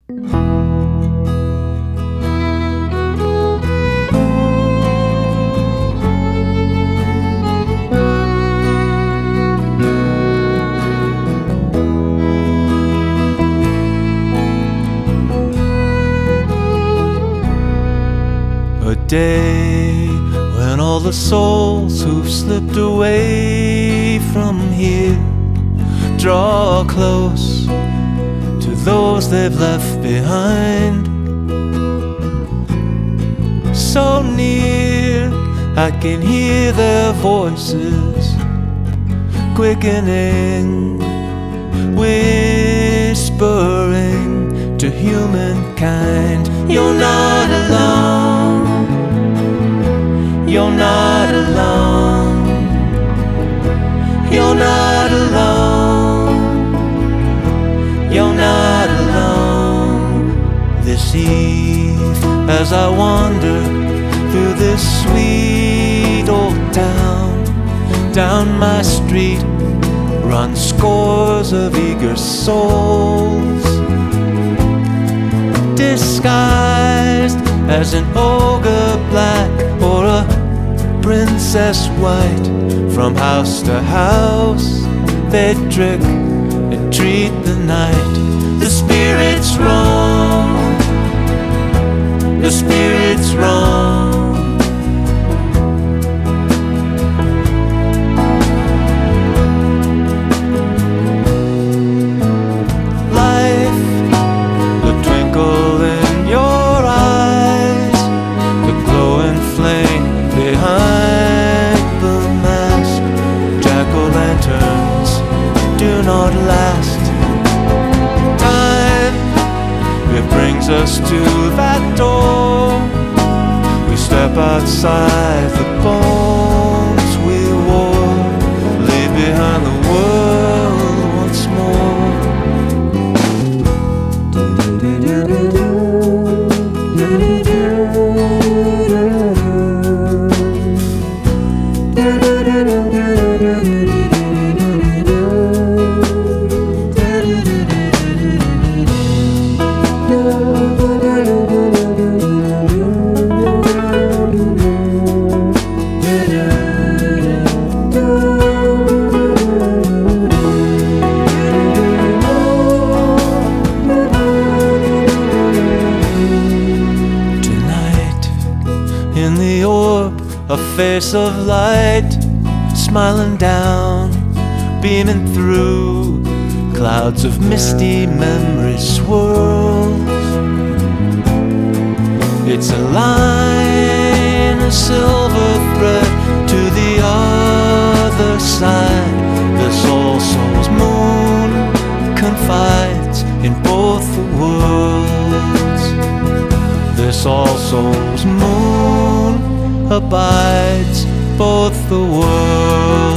A day when all the souls who've slipped away from here draw close to those they've left behind. So near, I can hear their voices quickening, whispering to humankind. You're not alone. You're not alone. You're not alone. You're not alone. This eve, as I wander through this sweet old town, down my street run scores of eager souls, disguised as an ogre black or a princess white. From house to house they trick and treat the night. The spirit's wrong. The spirit's wrong. Life, the twinkle in your eyes, the glowing flame behind the mask. Jack-o'-lanterns do not last. Time, it brings us to that door. We step outside the bones we wore, leave behind the world once more. In the orb, a face of light, smiling down, beaming through clouds of misty memory swirls. It's a line, a silver thread to the other side. This All Souls moon confides in both the worlds. This All Souls moon abides both the worlds.